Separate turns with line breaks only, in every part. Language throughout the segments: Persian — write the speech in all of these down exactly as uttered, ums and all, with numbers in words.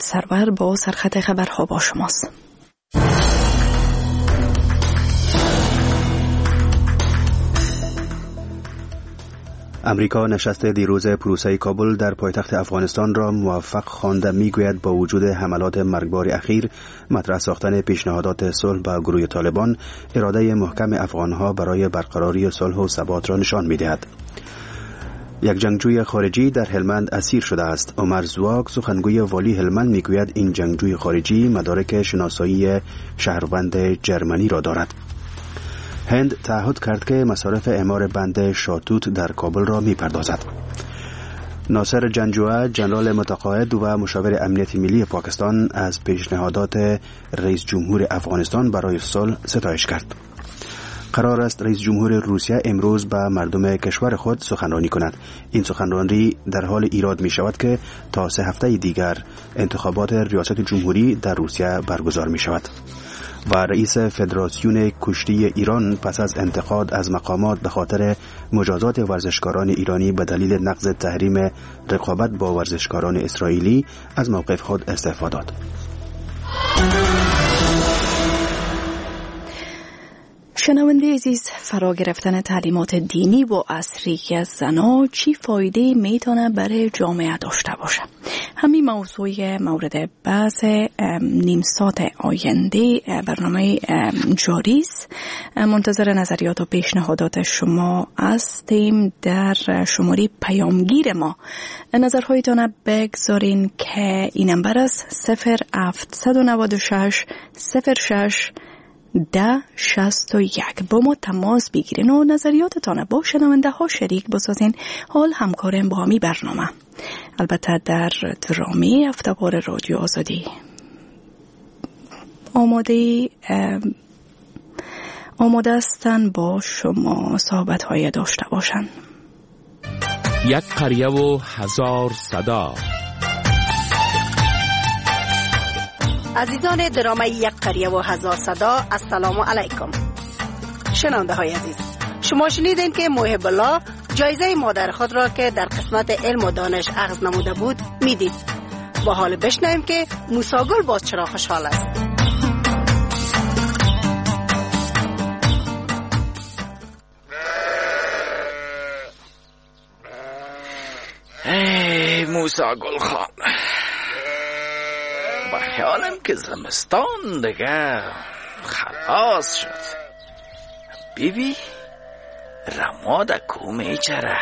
سرور با سرخط خبرها با شماست.
امریکا نشست دیروز پروسه کابل در پایتخت افغانستان را موفق خوانده. میگوید با وجود حملات مرگبار اخیر، مطرح ساختن پیشنهادات صلح با گروه طالبان اراده محکم افغانها برای برقراری صلح و ثبات را نشان میدهد. یک جنگجوی خارجی در هلمند اسیر شده است. عمر زواگ، سخنگوی والی هلمند، میگوید این جنگجوی خارجی مدارک شناسایی شهروند جرمنی را دارد. هند تعهد کرد که مصارف اعمار بند شاتوت در کابل را میپردازد. ناصر جنجوعه، ژنرال متقاعد و مشاور امنیت ملی پاکستان، از پیشنهادات رئیس جمهور افغانستان برای صلح ستایش کرد. قرار است رئیس جمهور روسیه امروز به مردم کشور خود سخنرانی کند. این سخنرانی در حال ایراد می شود که تا سه هفته دیگر انتخابات ریاست جمهوری در روسیه برگزار می شود. و رئیس فدراسیون کشتی ایران پس از انتقاد از مقامات به خاطر مجازات ورزشکاران ایرانی به دلیل نقض تحریم رقابت با ورزشکاران اسرائیلی از موقف خود استعفا داد.
شنونده عزیز، فرا گرفتن تعلیمات دینی و عصری از زنان چی فایده میتونه برای جامعه داشته باشه؟ همین موضوع مورد بحث نیم ساعت آینده برنامه جاری است. منتظر نظریات و پیشنهادات شما هستیم. در شماره پیامگیر ما نظرهایتان بگذارین که این نمبر است صفر هفت نه شش صفر شش ده شست و یک. با ما تماس بگیرین و نظریاتتان با شنونده ها شریک بسازین. حال همکارم با همی برنامه، البته در درامی افتخار رادیو آزادی، آماده آماده هستن با شما صحبت های داشته باشن.
یک قریه و هزار صدا.
عزیزان درامه یک قریه و هزار صدا، السلام علیکم. شنونده های عزیز، شما شنیدین که محب الله جایزه مادر خود را که در قسمت علم و دانش اخذ نموده بود میدید. با حال بشنویم که موسی گل باز چرا خوشحال است.
ای موسی گل خان، با خیالم که زمستان دیگه خلاص شد. بیبی رماد کومه چره.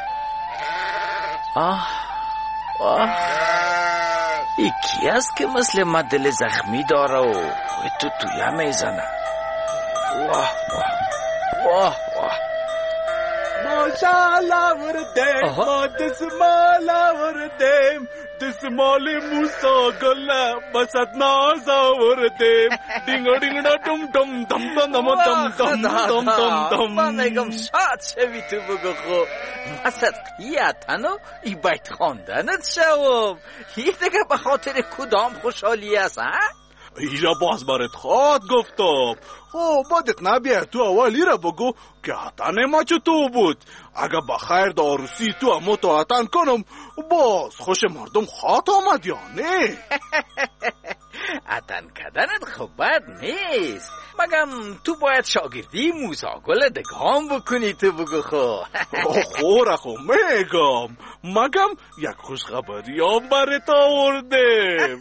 آه آه ای کی است که مثل ما دل زخمی داره و تو تویه میزنه؟ واه واه واه واه
ماشاءالله وردیم ما دسمالا وردیم دسمال موسا گله بسد نازا وردیم دینگا دینگا دم دم دم دم دم دم دم دم دم دم.
من میگم شاد شوی تو بگو خو مسد قیتنو ای بیت خواندنت شوم. یه دیگه به خاطر کدام خوشحالی است ها؟
ایرا باز برات خواد گفتم. او بادت نبیه تو اولی را بگو که حتن ما چطور بود. اگه بخیر داروسی تو امو تو حتن کنم باز خوش مردم خواد آمد یا نه؟
حتن کردنت خوب بد نیست، مگم تو باید شاگردی موسی گل دگام بکنی. تو بگو خو
خور خو میگم مگم یک خوش خبری هم برات آوردم.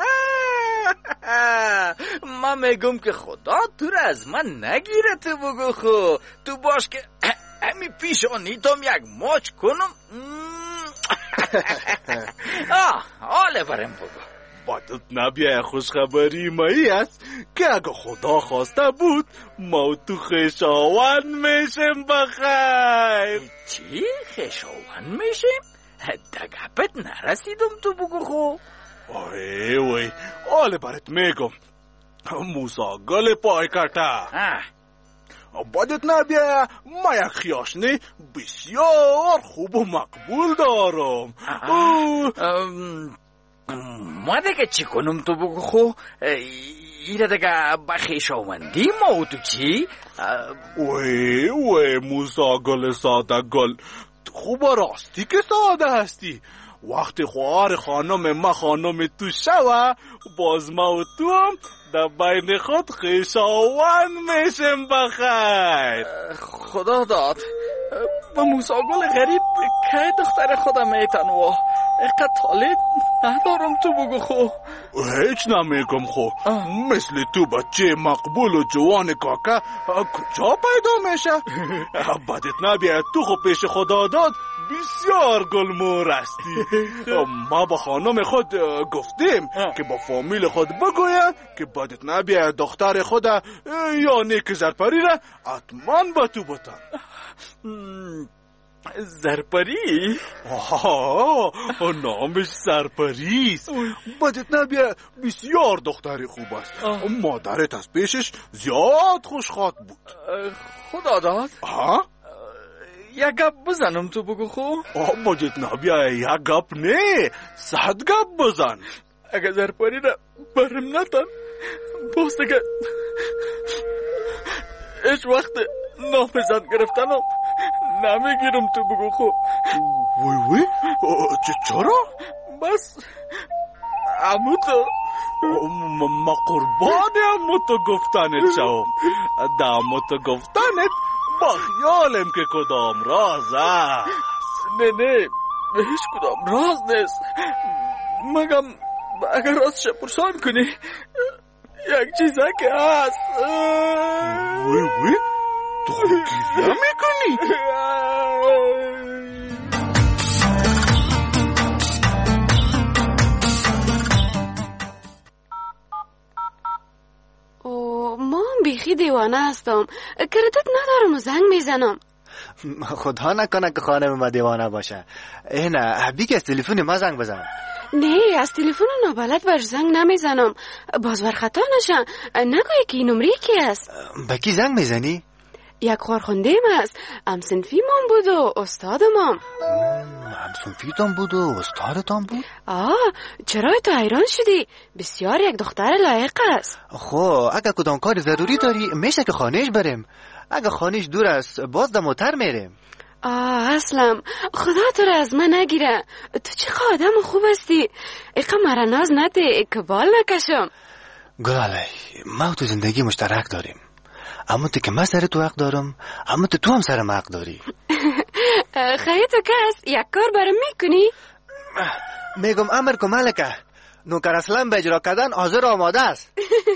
من میگم که خدا تو را از من نگیره. تو بگو خو تو باش که همی پیشانی تام یک ماچ کنم. آه حاله برم بگو.
بادت نبیه خوش خبری مایی است که اگه خدا خواسته بود ما تو خیشاون میشیم بخیر.
چی؟ خیشاون میشیم؟ دگپت نرسیدم. تو بگو خو.
وای وای حاله برات میگم موسی گل پای کتا. بادت نبیه ما یک خیاشنی بسیار خوب و مقبول دارم.
ما دیگه چی کنم؟ تو بگو خو. ایره دیگه بخیشاوندی ما و تو چی؟
وای وای موسی گل ساده گل، تو خوب راستی که ساده هستی وقتی خواهر خانم ما خانم تو شوه باز ما و تو هم در بین خود خویشاوند میشیم بخیر.
خدا داد با موسی گل غریب که دختر خودم میتن و اقا طالب ندارم تو بگو خو.
هیچ نمیگم خو. مثل تو بچه مقبول و جوان کاکا کجا پیدا میشه؟ بدت نبیاد تو خو پیش خدا داد بسیار گلمور هستی. ما با خانم خود گفتیم که با فامیل خود بگوید که بدت نبیاد دختر خود یا نیک زرپری را حتما با تو بتن.
زرپری؟
آها نامش زرپریست. بدت نبیاد بسیار دختری خوب است. مادرت از پیشش زیاد خوشخواد بود.
خدا داد؟
ها؟
یک گپ بزنم تو بگو خو؟
آه بدت نبیاد یک گپ نه صد گپ بزن.
اگه زرپری را برم نتن باز دیگه هیچ وقت نام زن گرفتنم نمیگیرم تو بگو خو.
وی وی چرا؟
بس امو تو
ما قربان امو تو گفتنت شوم. ده امو تو گفتنت با خیالم که کدام راز است.
نه نه هیچ کدام راز نیست مگم اگر راستش پرسان کنی یک چیزه که هست.
وی وی تو گریه میکنی؟
او ما بیخی دیوانه هستم. کردت ندارم و زنگ میزنم.
خدا نکنه که خانم ما دیوانه باشه. اینه بیگ از تلفن ما زنگ بزن.
نه از تلفن نابلد بر زنگ نمیزنم باز بر خطا نشن. نگوی که این نمره کی است.
با کی زنگ میزنی؟
یک خورخونده است. همسنفی من بود و استادم.
همسنفی تان بود و استادتان بود؟
آه چرا تو حیران شدی؟ بسیار یک دختر لایق است.
خو اگه کدام کار ضروری داری میشه که خانهش بریم. اگه خانهش دور است باز دموتر میریم.
آه اصلم خدا تو را از من نگیره. تو چه آدم خوب هستی. اقا مرا ناز نده که بال نکشم.
گلاله ما تو زندگی مشترک داریم. اما تو که من سر تو حق دارم اما تو تو هم سر من حق داری.
خیلی تو کس یک کار برام میکنی؟
میگم امر کن ملکه نوکر اسلم به اجرا کردن حاضر آماده است.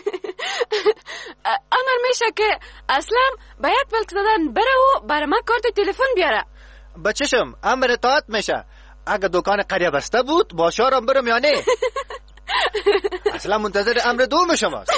امر میشه که اسلم به یک پلک زدن بره و برای من کارت تلفن بیاره.
بچشم امر اطاعت میشه. اگه دکان قریه بسته بود با شارم برم یا نه. اصلا منتظر امر دوم شماست.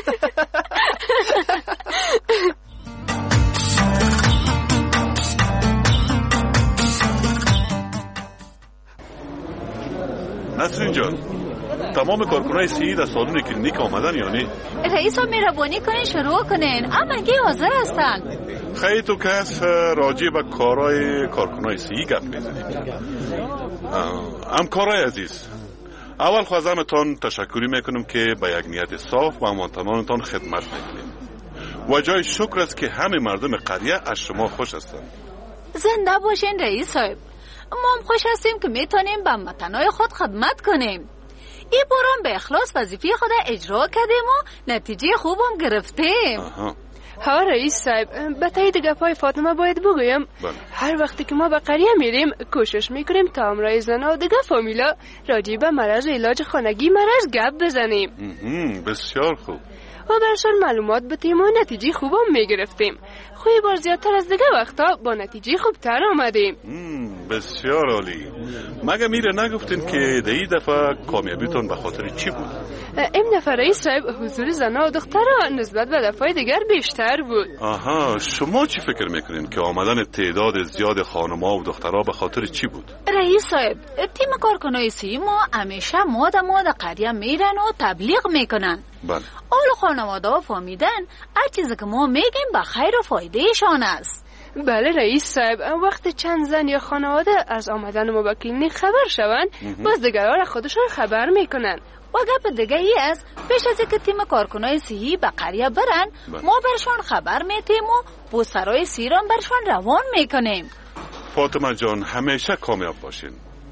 نسرین جان تمام کارکنای سی در سالن کلینیک آمدن یا نه؟
رئیس ها مهربانی کنین شروع کنین. اما اگه حاضر هستن.
خیلی تو کس راجع به کارهای کارکنای سی گپ میزنید. همکارای عزیز اول خوازمتان تشکری میکنم که به یک نیت صاف و هموطنانتان خدمت میکنید و جای شکر است که همه مردم قریه از شما خوش هستند.
زنده باشین رئیس صاحب. ما هم خوش هستیم که میتونیم به هموطنای خود خدمت کنیم. این بارم به اخلاص وظیفه خود اجرا کردیم و نتیجه خوب هم گرفتیم.
آها.
ها رئیس صاحب به تایید گپای فاطمه باید بگویم
بله.
هر وقتی که ما به قریه میریم کوشش میکنیم تا امرای زنا و دیگه فامیلا راجع به مرض علاج خانگی مرض گپ بزنیم.
بسیار خوب.
و برشان معلومات بتیم و نتیجه خوب هم میگرفتیم. خوی بار زیادتر از دیگه وقتا با نتیجه خوبتر آمدیم.
بسیار عالی. مگه میره نگفتین که دی دفعه کامیابیتون به خاطر چی بود؟
این دفعه رئیس صاحب حضور زنا و دخترها نسبت به دفعه دیگر بیشتر بود.
آها شما چی فکر میکنین که آمدن تعداد زیاد خانم‌ها و دخترها به خاطر چی بود؟
رئیس صاحب تیم کارکنای سی ما همیشه ماده ماده قریه میرن و تبلیغ میکنن.
بله.
اول خانواده ها فهمیدن هر چیزی که ما میگیم به خیر و فایده شان است.
بله رئیس صاحب وقت چند زن یا خانواده از آمدن ما به کلینیک خبر شوند باز دیگرها را خودشان خبر میکنن.
و گپ دیگه ای است پیش از اینکه تیم کارکنای صحی به قریه برن بله. ما برشان خبر میتیم و پوسترهای سیران برشان روان میکنیم.
فاطمه جان همیشه کامیاب باشین.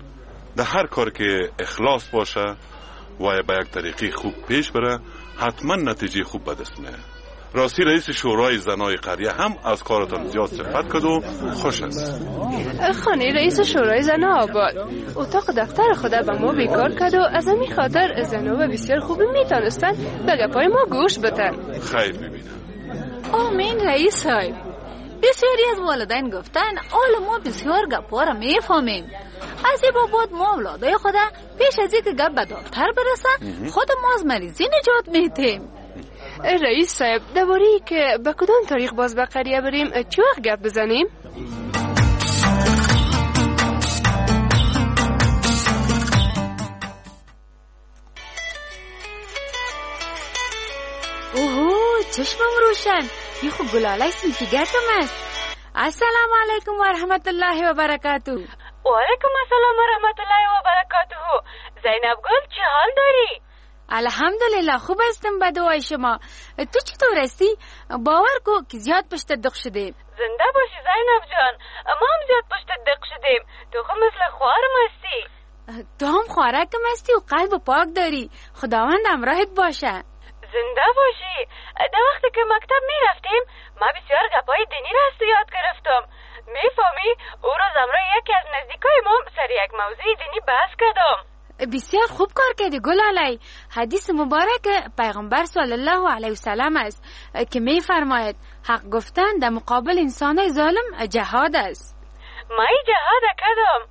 در هر کار که اخلاص باشه و به یک طریقی خوب پیش بره حتما نتیجه خوب به دست میاره. راستی رئیس شورای زنای قریه هم از کارتان زیاد صفت کرد و خوش است.
خانه رئیس شورای زنا آباد اتاق دفتر خدا به ما بیکار کرد و از همین خاطر زنا و بسیار خوبی میتونستن به گپای ما گوش بدن.
خیر ببینم.
آمین رئیس صاحب. بسیاری از والدین گفتن آل ما بسیار گپا را میفهمیم. از این بابت ما اولادای خدا پیش از اینکه گپ به دکتر برسه خود ما از مریضی نجات میتیم.
رئیس صاحب درباره که به کدام تاریخ باز به قریه بریم چه وقت گپ بزنیم؟
اوه چشمم روشن. یه خوب گلالای سنتیگرتم است. السلام علیکم و رحمت الله و برکاته.
و علیکم السلام و رحمت الله و برکاته. زینب گل چه حال داری؟
الحمدلله خوب هستم به دعای شما. تو چطور هستی؟ باور کو که زیاد پشت دق شدیم.
زنده باشی زینب جان. ما هم زیاد پشت دق شدیم. تو خود مثل خوارم هستی.
تو هم خوارکم هستی و قلب پاک داری. خداوند همراهت باشه.
زنده باشی. در وقتی که مکتب می رفتیم ما بسیار گپای دینی را از تو یاد گرفتم. میفهمی او روز امروز یکی از نزدیکای ما سر یک موضوع دینی بحث کردم.
بسیار خوب کار کردی گل علی. حدیث مبارک پیغمبر صلی الله علیه و سلم است که می فرماید حق گفتن در مقابل انسان ظالم جهاد است.
ما ای جهاد کردم.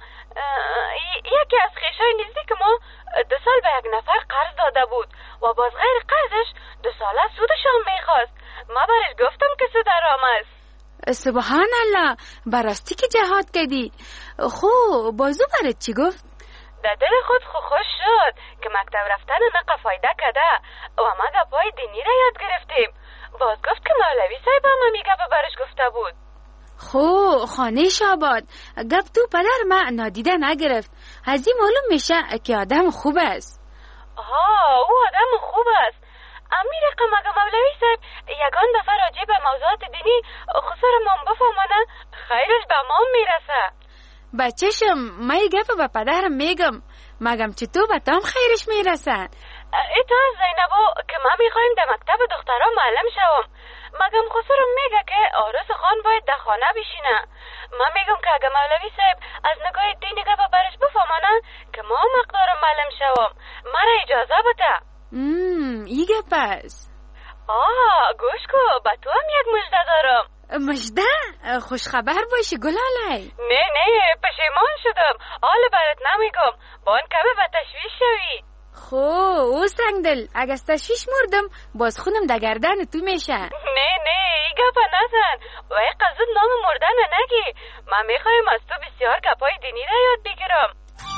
یکی از خویشای نزدیک ما دو سال به یک نفر قرض داده بود و باز غیر قرضش دو ساله سودشان میخواست. ما برش گفتم که سود حرام است.
سبحان الله. براستی که جهاد کردی. خو بازو برات چی گفت؟
در دل خود خو خوش شد که مکتب رفتن نقه فایده کده و ما گپای دینی را یاد گرفتیم. باز گفت که مولوی صاحب هم میگه به برش گفته بود.
خو خانه شاباد گپ تو پدر ما نادیده نگرفت. از این معلوم میشه که آدم خوب است.
آها او آدم خوب است. امیر قمگه مولوی صاحب یگان دفعه راجع به موضوعات دینی خسر من بفهمانه خیرش به ما میرسه.
بچه‌شم ما یه گپ به پدرم میگم مگم چه تو به تام خیرش میرسه.
ای تو زینبو که ما میخوایم در مکتب دخترها معلم شوم. مگم خسرم میگه که عروس خان باید در خانه بشینه. ما میگم که اگه مولوی صاحب از نگاه دینی گپ برش بفهمانه که ما مقدارم معلم شوم مرا اجازه بده.
مم ای گپ است.
آه گوش کو به تو هم یک مژده دارم.
مژده؟ خوش خبر باشی گلالی.
نه نه پشیمان شدم. حال برات نمیگم با اون کمه به تشویش شوی.
خو او سنگدل اگه از تشویش مردم باز خونم در گردن تو میشه.
نه نه ای گپا نزن و ای قصد نام مردن نگی. من میخوایم از تو بسیار گپای دینی را یاد بگیرم.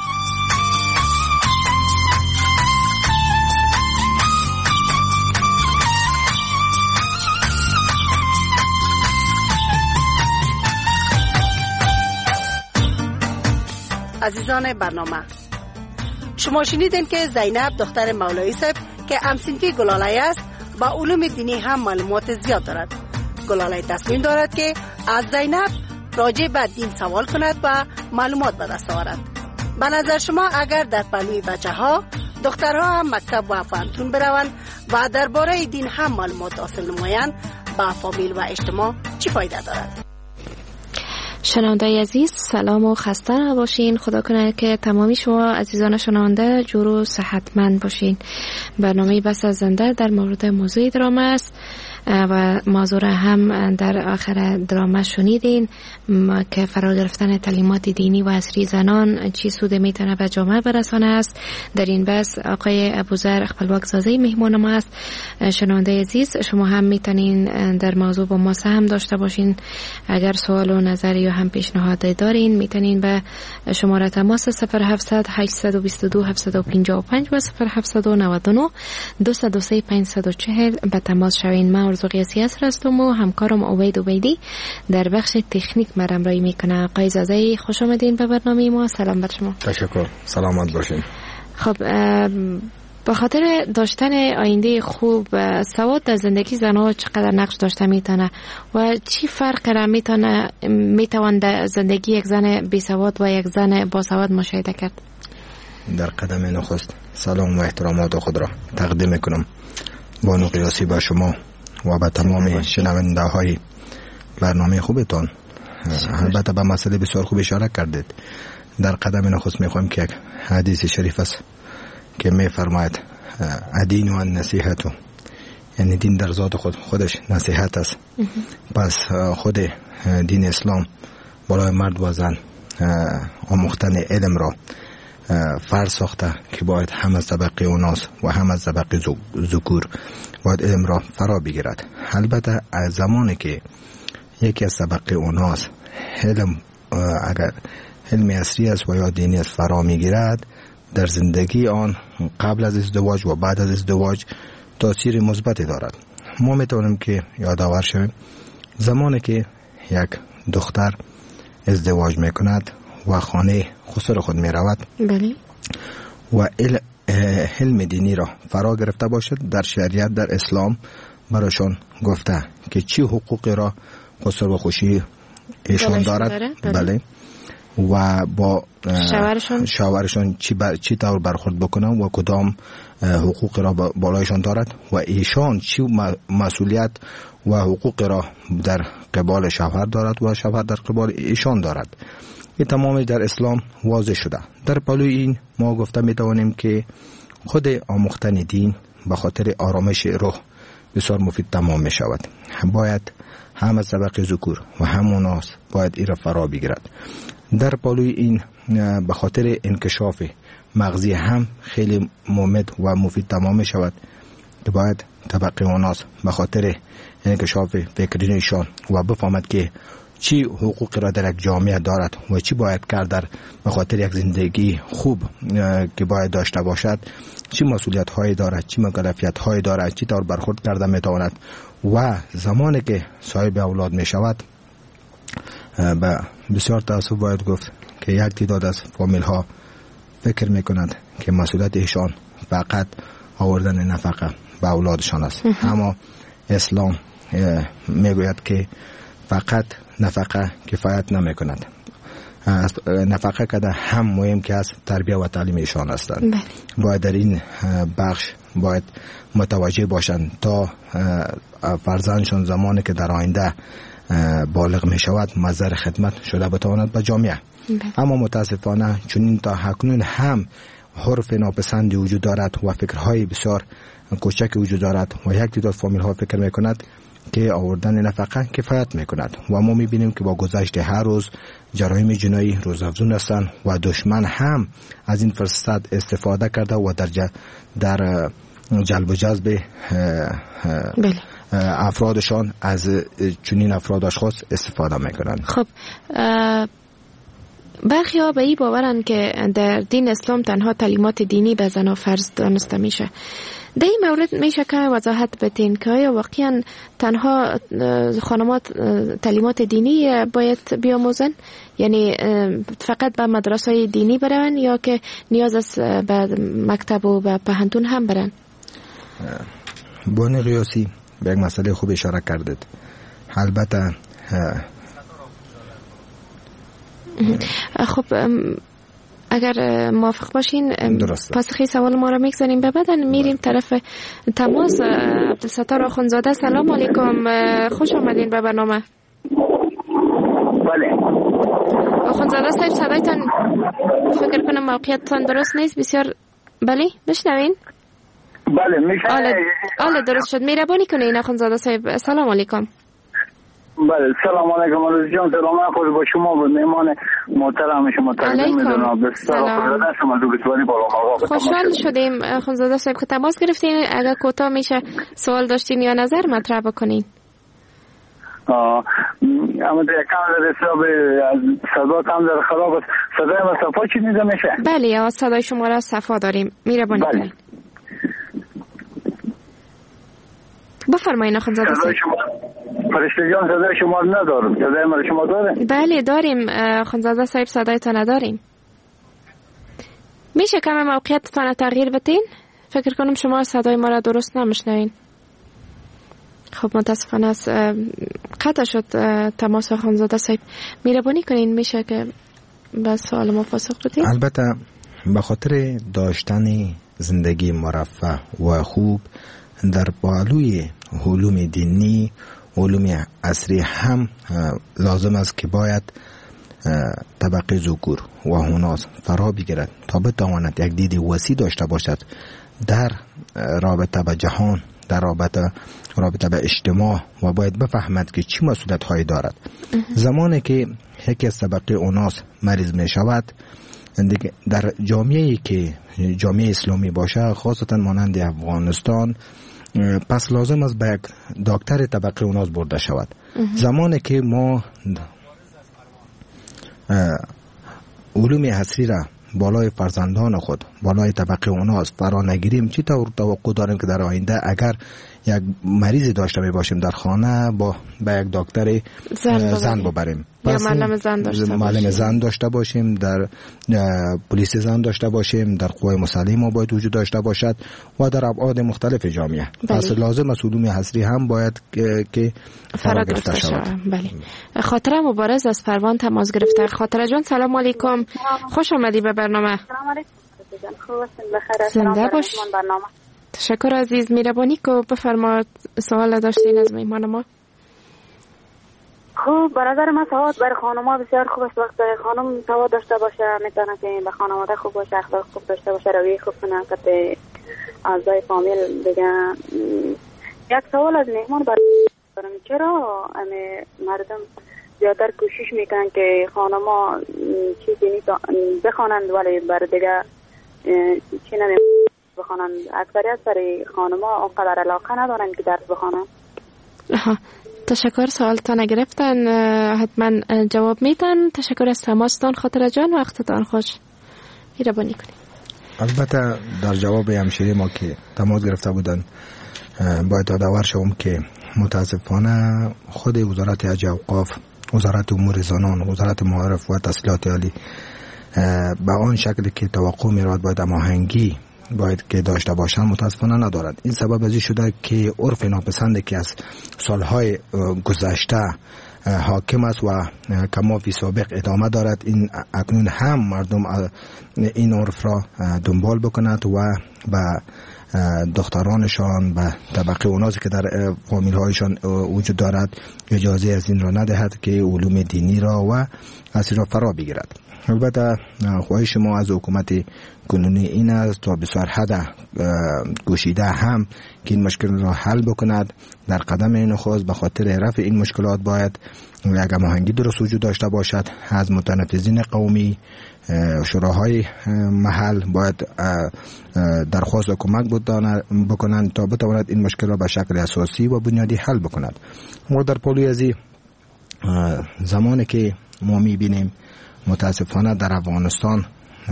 عزیزان برنامه شما شنیدین که زینب دختر مولوی صاحب که همسنفی گلالای است با علوم دینی هم معلومات زیاد دارد. گلالای تصمیم دارد که از زینب راجع به دین سوال کند و معلومات به دست آورد. به نظر شما اگر در پهلوی بچه ها دخترها هم مکتب و پانتون بروند و درباره دین هم معلومات حاصل نمایند به فامیل و اجتماع چی فایده دارد؟
شنونده عزیز سلام و خسته نباشین. خدا کنه که تمامی شما عزیزان شنونده جور و صحتمند باشین. برنامه بس از زنده در مورد موضوع درامه است و موضوع هم در آخر درامه شنیدین که فرا گرفتن تعلیمات دینی و عصری زنان چی سود میتونه به جامعه برسانه است. در این بحث آقای ابوذر خپلواک سازی مهمان ما است. شنونده عزیز شما هم میتونین در موضوع با ما سهم داشته باشین. اگر سوال و نظر یا هم پیشنهاد دارین میتونین به شماره تماس صفر هفتصد هشتصد و بیست و دو هفتصد و پنجاه و پنج و صفر هفتصد و نود و نه دویست و سه پانصد و چهل به تماس شوین. ما ارزو قیاسی هستم و همکارم عبید عبیدی در بخش تکنیک مرام رای میکنه. آقای زازی خوش آمدین به برنامه ما. سلام بر شما.
تشکر. سلامت باشین.
خب به خاطر داشتن آینده خوب سواد در زندگی زنها چقدر نقش داشته میتونه و چی فرق را میتونه میتوان در زندگی یک زن بی سواد و یک زن با سواد مشاهده کرد؟
در قدم نخست سلام و احترامات خود را تقدیم میکنم بانو قیاسی به شما و به تمام شنونده های برنامه خوبتان. البته به مسئله بسیار خوب اشاره کردید. در قدم نخست میخوایم که یک حدیث شریف است که میفرماید الدین و النصیحت، یعنی دین در ذات خود خودش نصیحت است. پس خود دین اسلام برای مرد و زن آموختن علم را فرض ساخته که باید هم از طبقه اوناس و هم از طبقه ذکور باید علم را فرا بگیرد. البته از زمانی که یکی از طبقه اوناس علم اگر علم اصلی است و یا دینی است فرا میگیرد، در زندگی آن قبل از ازدواج و بعد از ازدواج تاثیر مثبتی دارد. ما میتونیم که یادآور شویم زمانی که یک دختر ازدواج میکند و خانه خسر خود میرود
بله
و علم دینی را فرا گرفته باشد، در شریعت در اسلام برایشان گفته که چی حقوقی را خسر و خوشی ایشان دارد بله. بله و با
شوهرشان
شوهرشان چی, بر... چی طور برخورد بکنن و کدام حقوق را بالایشان دارد و ایشان چی مسئولیت و حقوق را در قبال شوهر دارد و شوهر در قبال ایشان دارد. این تمامی در اسلام واضح شده. در پلوی این ما گفته می توانیم که خود آموختن دین به خاطر آرامش روح بسیار مفید تمام می شود. باید هم از طبقه ذکور و هم اوناس باید این را فرا بگیرد. در پلوی این به خاطر انکشاف مغزی هم خیلی مفید و مفید تمام می شود که باید طبقه اوناس به خاطر انکشاف فکری ایشان و بفهمد که چی حقوقی را در یک جامعه دارد و چی باید کرد در به خاطر یک زندگی خوب که باید داشته باشد، چی مسئولیت هایی دارد، چی مکلفیت هایی دارد، چی طور برخورد کرده می تواند و زمانی که صاحب اولاد می شود به بسیار تأسف باید گفت که یک تعداد از فامیل ها فکر می کند که مسئولیت ایشان فقط آوردن نفقه به اولادشان است. اما اسلام می گوید که فقط نفقه کفایت نمی کند. نفقه کده هم مهم که از تربیه و تعلیم ایشان هستند. باید در این بخش باید متوجه باشند تا فرزندشان زمانی که در آینده بالغ می شود مظهر خدمت شده بتواند به جامعه. اما متاسفانه چون تا حکنون هم حرف ناپسندی وجود دارد و فکرهای بسیار کوچک وجود دارد و یک تعداد فامیل ها فکر می کند که آوردن نفقه کفایت میکند و ما میبینیم که با گذشت هر روز جرایم جنایی روزافزون هستند و دشمن هم از این فرصت استفاده کرده و در ج... در جلب و جذب افرادشان از چنین افراد اشخاص استفاده میکنند.
خب برخی ها به این باورن که در دین اسلام تنها تعلیمات دینی به زنها فرض دانسته میشه. در این مورد میشه که وضاحت بدین که آیا واقعا تنها خانمات تعلیمات دینی باید بیاموزن، یعنی فقط به مدرسه دینی برن یا که نیاز است به مکتب و به پهنتون هم برن؟
بانو قیاسی به یک مسئله خوب اشاره کردید. البته
خب اگر موافق باشین پاسخی سوال ما را میگذاریم به بعدن میریم طرف تماس. عبدالستار آخوندزاده سلام علیکم، خوش آمدین به برنامه.
بله
آخوندزاده صاحب صدایتان فکر کنم موقعیتتان درست نیست بسیار. بله بشنوین؟
بله میشه.
آله درست شد، مهربانی کنین آخوندزاده صاحب. سلام علیکم.
بله سلام علیکم عزیز جان، سلام خوش با شما و مهمان محترم شما تقدیم می‌کنم. بسیار شما دوستواری بالا آقا.
خوشحال شدیم خانزاده صاحب که تماس گرفتین. اگر کوتاه میشه سوال داشتین یا نظر مطرح بکنین.
آه اما در کم در حساب صدا کم در خراب است. صدای ما صفا چی نیده میشه؟
بله صدای شما را صفا داریم، میربانی
بله.
کنین. بفرمایین خانزاده صاحب.
فرشته جان صدای شما رو ندارم، صدای ما رو شما داره؟
بله داریم خانزاده صاحب، صدای تا نداریم. میشه کم موقعیتتان تغییر بدین؟ فکر کنم شما صدای ما را درست نمیشنوین. خب متاسفانه است قطع شد تماس خانزاده صاحب. مهربانی کنین میشه که به سوال ما پاسخ بدین؟
البته به خاطر داشتن زندگی مرفه و خوب در بالوی علوم دینی، علوم عصری هم لازم است که باید طبقه ذکور و هناس فرا بگیرد تا بتواند یک دید وسیع داشته باشد در رابطه به جهان، در رابطه رابطه به اجتماع و باید بفهمد که چی مسئولیت هایی دارد. زمانی که یکی از طبقه اوناس مریض می شود در جامعه‌ای که جامعه اسلامی باشه، خاصتا مانند افغانستان، پس لازم است به یک دکتر طبقه اوناس برده شود. زمانی که ما علوم عصری را بالای فرزندان خود، بالای طبقه اوناس فرا نگیریم، چی طور توقع داریم که در آینده اگر یک مریضی داشته می باشیم در خانه با به یک دکتر زن, زن ببریم،
یا معلم زن داشته
معلم زن داشته باشیم، در پلیس زن داشته باشیم، در قوای مسلحه باید وجود داشته باشد و در ابعاد مختلف جامعه. پس لازم است علوم عصری هم باید که فرا گرفته شود.
بله. خاطره مبارز از فروان تماس گرفته. خاطره جان سلام علیکم، خوش آمدی به برنامه.
سلام علیکم خوب بخیر.
زنده باش. تشکر عزیز. میربانی که بفرماد سوال داشتین از میهمان ما.
خوب، به نظر من سواد برای خانم‌ها بسیار خوب است. وقتی خانم سواد داشته باشه میتونه که به خانواده خوب باشه، اخلاق خوب داشته باشه، رویه خوب کنه که اعضای فامیل دیگه. یک سوال از میهمان برای چرا همه مردم زیادتر کوشش میکنن که خانم‌ها چیزی نیست بخوانند ولی برای دیگه چی نمی بخوانند؟ اکثریت برای خانم‌ها اونقدر علاقه ندارن که درس بخوانند.
تشکر، سوالتان گرفتن، حتما جواب میدن. تشکر از تماستان خاطر جان، وقتتان خوش. میربانی کنید.
البته در جواب همشیره ما که تماس گرفته بودن باید یادآور شوم که متاسفانه خود وزارت حج و اوقاف، وزارت امور زنان، وزارت معارف و تحصیلات عالی به آن شکلی که توقع میراد باید هماهنگی باید که داشته باشن متاسفانه ندارد. این سبب ازی شده که عرف ناپسند که از سالهای گذشته حاکم است و کما فی سابق ادامه دارد، این اکنون هم مردم این عرف را دنبال بکند و به دخترانشان، به طبقه اوناسی که در فامیل هایشان وجود دارد اجازه از این را ندهد که علوم دینی را و عصری را فرا بگیرد. البته خواهش ما از حکومت کنونی این است تا بسیار حد گوشیده هم که این مشکل را حل بکند. در قدم نخست به خاطر رفع این مشکلات باید یک هماهنگی درست وجود داشته باشد. از متنفذین قومی، شوراهای محل باید درخواست و کمک بکنند تا بتواند این مشکل را به شکل اساسی و بنیادی حل بکند. ما در پلوی ازی زمانی که ما میبینیم متاسفانه در افغانستان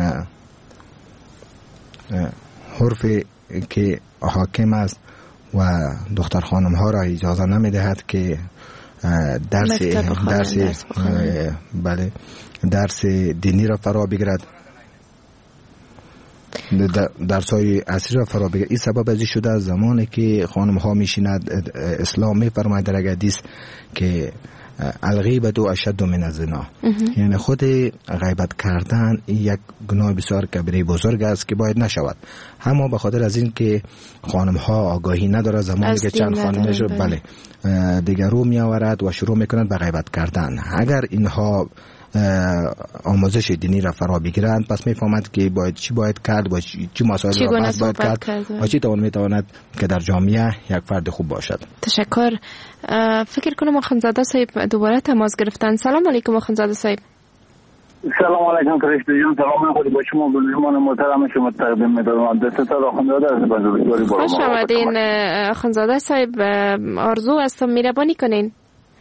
حرف که حاکم است و دختر خانم ها را اجازه نمی دهد که درس درس درس, بله درس دینی را فرا بگیرد، درس های عصری را فرا بگیرد. این سبب ازی شده از زمانی که خانم ها میشیند اسلام می فرماید در حدیث که الغیبت اشد من الزنا، یعنی خود غیبت کردن یک گناه بسیار کبیره بزرگ است که باید نشود. اما به خاطر از این که خانم ها آگاهی نداره، زمانی که چند خانمش بله دیگر رو می آورد و شروع میکنند به غیبت کردن. اگر اینها آموزش دینی را فرا بگیرند پس میفهمند که باید چی باید کرد و چی مسائل را باید, باید کرد, کرد و چی توان میتواند که در جامعه یک فرد خوب باشد.
تشکر. فکر کنم اخوندزاده صاحب دوباره تماس گرفتن. سلام علیکم اخوندزاده صاحب.
سلام علیکم فرشته جان، سلام خود با شما به مهمان محترم شما تقدیم می‌کنم. دست تا اخوندزاده از بزرگواری با
خوش آمدین اخوندزاده صاحب. آرزو هستم میربانی کنین.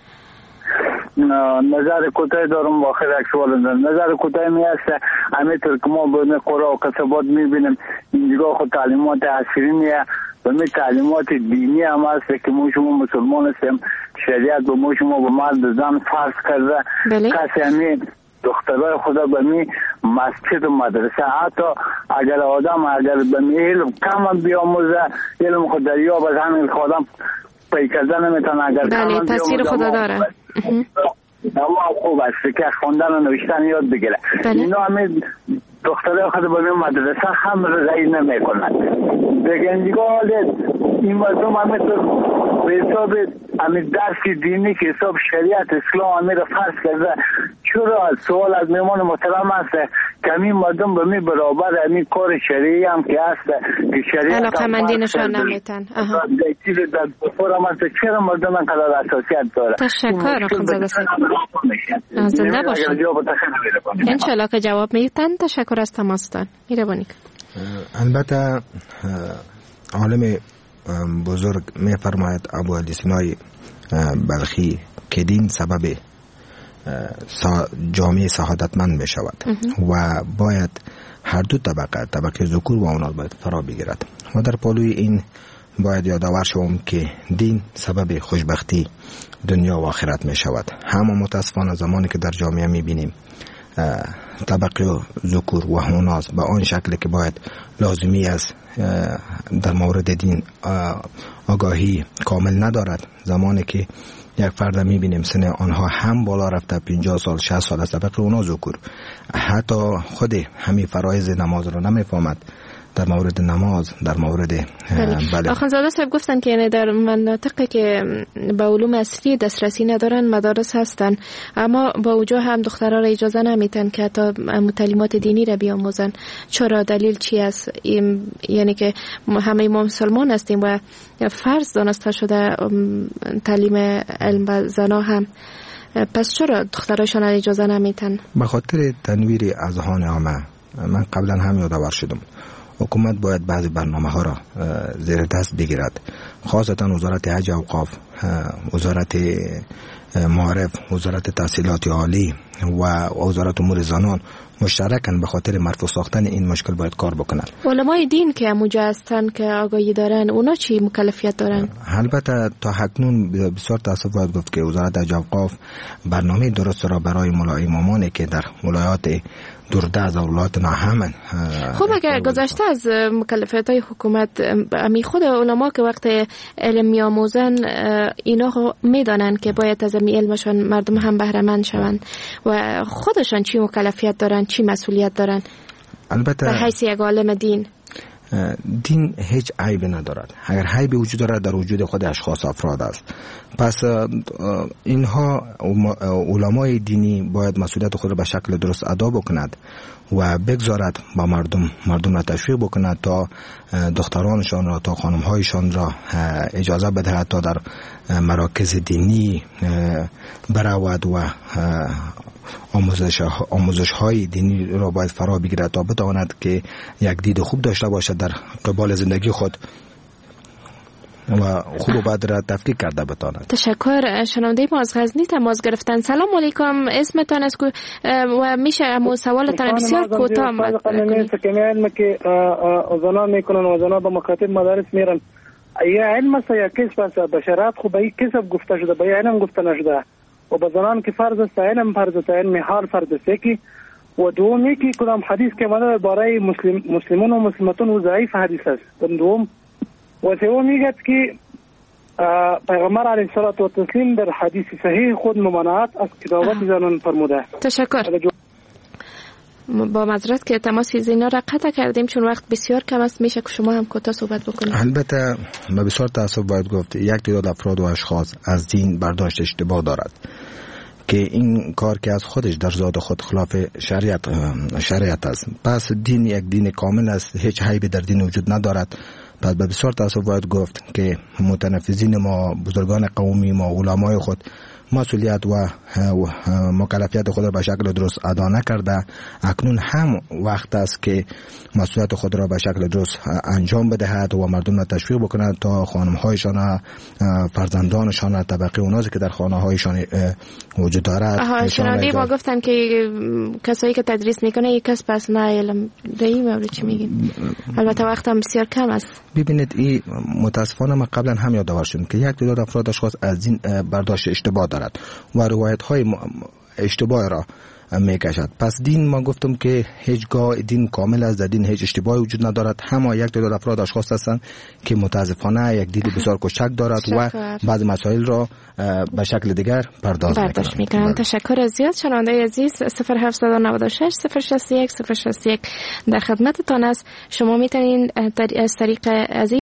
نظر کوتاه دارم با آخر یک سوال دارم. نظر کوتاه می است همینطور که ما به قرآن و کسبات میبینیم اینجا خود تعلیمات عصری میه و می تعلیمات دینی هم هست که ما شما مسلمان هستیم، شریعت به ما شما به مرد زن فرض کرده. بله. کسی همین دخترای خدا به می مسجد و مدرسه، حتی اگر آدم اگر به می علم کم هم بیاموزه علم خود دریاب از همین خودم پی کردن نمیتونه. اگر
بله تصویر خدا داره
اما خوب است که خواندن و نوشتن یاد بگیره.
بله.
اینا همه دخترای خود به مدرسه هم رضایی نمی کنند. دیگه اینجا این مردم همه به حساب همین درس دینی که حساب شریعت اسلام همه را فرض کرده. چرا سوال از میمان محترم است که همین مردم به می برابر همین کار شریعی هم که هست که شریعت
علاقه مندی نشان نمیتن.
چرا مردم انقدر اساسیت داره؟
تشکر آخوندزاده صاحب. زنده باشید. انشالله که جواب میتن. تشکر از تماستان. میره
البته عالم بزرگ میفرماید ابو علی سینای بلخی که دین سبب جامعه سعادتمند می شود و باید هر دو طبقه طبقه ذکور و اناث باید فرا بگیرد و در پالوی این باید یادآور شوم که دین سبب خوشبختی دنیا و آخرت می شود. همه متاسفانه زمانی که در جامعه می بینیم طبقه ذکور و اناث به آن شکلی که باید لازمی است در مورد دین آگاهی کامل ندارد، زمانی که یک فرد میبینیم سن آنها هم بالا رفته پنجاه سال شصت سال از طبقه اونا ذکور، حتی خود همین فرایض نماز رو نمیفهمد، در مورد نماز در مورد
بله. آخوندزاده صاحب گفتن که یعنی در مناطقی که به علوم اصلی دسترسی ندارن مدارس هستن، اما با وجود هم دخترها را اجازه نمیتن که حتی تعلیمات دینی را بیاموزن. چرا؟ دلیل چی است؟ یعنی که همه ما مسلمان هستیم و فرض دانسته شده تعلیم علم و زنا هم، پس چرا دخترایشان را اجازه نمیتن؟
به خاطر تنویر اذهان عامه. من قبلا هم یادآور شدم حکومت باید بعضی برنامه ها را زیر دست بگیرد، خاصتا وزارت حج و اوقاف، وزارت معارف، وزارت تحصیلات عالی و وزارت امور زنان مشترکاً به خاطر مرفوع ساختن این مشکل باید کار بکنند.
علمای دین که موجه هستن که آگاهی دارن، اونا چی مکلفیت دارن؟
البته تا اکنون بسیار تاسف باید گفت که وزارت حج و اوقاف برنامه درست را برای مولای امامانی که در ولایات دوردست و ولایات ناامن.
خب اگر گذشته از مکلفیت های حکومت، امی خود علما که وقت علم میاموزن اینا میدانن که باید از امی علمشان مردم هم بهره مند شوند و خودشان چی مکلفیت دارن، چی مسئولیت دارن؟
البته
در حیث یک عالم دین
دین هیچ عیبی ندارد. اگر عیبی وجود دارد در وجود خود اشخاص افراد است. پس اینها علمای دینی باید مسئولیت خود را به شکل درست ادا بکند و بگذارد با مردم مردم را تشویق بکند تا دخترانشان را تا خانمهایشان را اجازه بدهد تا در مراکز دینی برود و آموزش آموزش های دینی را باید فرا بگیرد تا بتواند که یک دید خوب داشته باشد در قبال زندگی خود و خوب و بد را تفکیک کرده بتواند.
تشکر. شنونده ما از غزنی تماس گرفتن. سلام علیکم، اسمتان از و میشه امو سوالتان بسیار کوتاه
کنید که علم که زنان میکنن و زنان به مکاتب مدارس میرن، یا علم است یا کسب است؟ به شرایط خوب به کسب گفته شده، به علم گفته نشده و به زنان که فرض است علم فرض است، علم حال فرض است. یکی و دوم یکی کدام حدیث که ماده برای مسلم مسلمون و مسلمتون و ضعیف حدیث است. دوم و سوم میگه که پیغمبر علیه الصلاة و تسلیم در حدیث صحیح خود ممانعت از کتابت زنان فرموده.
تشکر. با معذرت که تماس زینا را قطع کردیم چون وقت بسیار کم است، میشه که شما هم کوتاه صحبت بکنید.
البته با بسیار تاسف باید گفت یک تعداد افراد و اشخاص از دین برداشت اشتباه دارد که این کار که از خودش در ذات خود خلاف شریعت شریعت است. پس دین یک دین کامل است، هیچ عیبی در دین وجود ندارد. پس به بسیار تاسف باید گفت که متنفذین ما، بزرگان قومی ما، علمای خود مسئولیت و مکلفیت خود را به شکل درست ادا نکرده. اکنون هم وقت است که مسئولیت خود را به شکل درست انجام بدهد و مردم را تشویق بکند تا خانم‌هایشان، فرزندانشان، طبقه اونایی که در خانه‌هایشان وجود دارد.
شنونده ما گفتن که کسایی که تدریس میکنه یک کس پس نه علم. در این مورد چی میگین؟ البته وقت هم بسیار کم است.
ببینید این متاسفانه ما قبلا هم یادآور شدیم که یک تعداد افراد اشخاص از این برداشت اشتباه دارد و روایت های اشتباه را میکشد. پس دین ما گفتم که هیچگاه دین کامل است، در دین هیچ اشتباهی وجود ندارد. همه یک تعداد افراد اشخاص هستند که متاسفانه یک دید بسیار کوچک دارد و بعض مسائل را به شکل دیگر پرداخت
میکنند. تشکر زیاد. شنونده عزیز صفر هفت نه شش صفر شصت یک صفر شصت یک در خدمتتان است. شما میتونین از طریق از